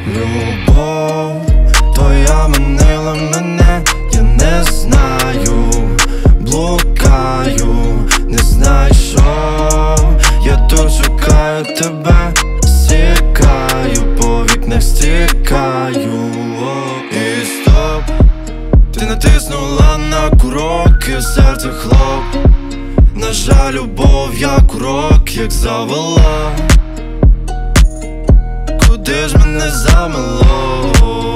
Любов твоя манила мене, я не знаю, блукаю, не знайшов. Я тут шукаю тебе, стікаю, по вікнах стікаю. І стоп, ти натиснула на курок, і серце хлоп. На жаль, любов, як урок, як завела. Куди ж мене замело?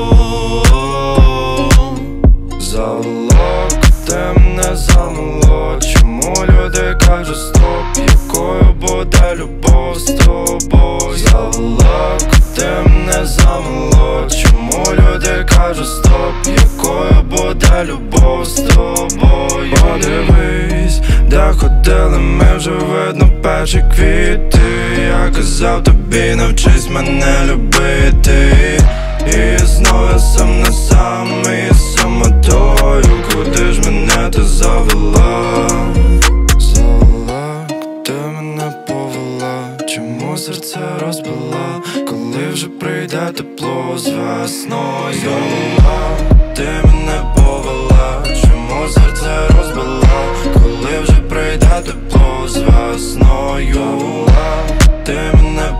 Завело, куди мене замело? Чому люди кажуть стоп? Якою буде любов з тобою? Завело, куди мене замело? Чому люди кажуть стоп? Якою буде любов з тобою? Подивись, де ходили ми, вже видно перші квіти. Я казав тобі, навчись мене любити. І знову я сам на сам, і самотою. Куди ж мене ти завела? Завела, куди мене повела? Чому серце розбила? Коли вже прийде тепло з весною? Завела, ти мене повела. Чому серце розбила? Коли вже прийде тепло з весною? Завела, ти мене